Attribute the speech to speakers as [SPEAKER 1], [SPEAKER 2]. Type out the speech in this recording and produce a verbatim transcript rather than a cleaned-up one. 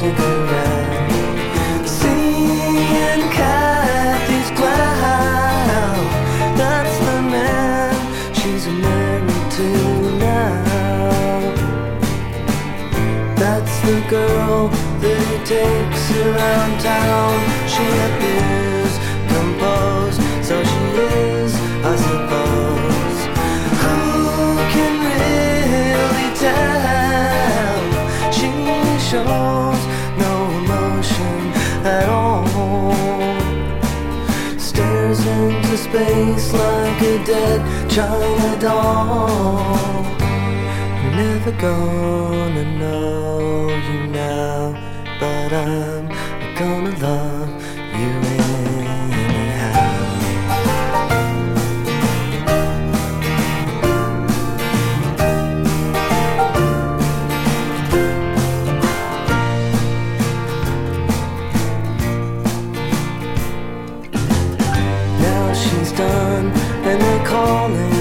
[SPEAKER 1] cigarette. Seeing Kathy's clown, that's the man she's married to now. That's the girl that he takes around town. She appears composed, so she is, I suppose. Who can really tell? She shows no emotion at all. Stares into space like a dead China doll. You're never gonna know you now, but I'm gonna love you anyhow. Now she's done and they're calling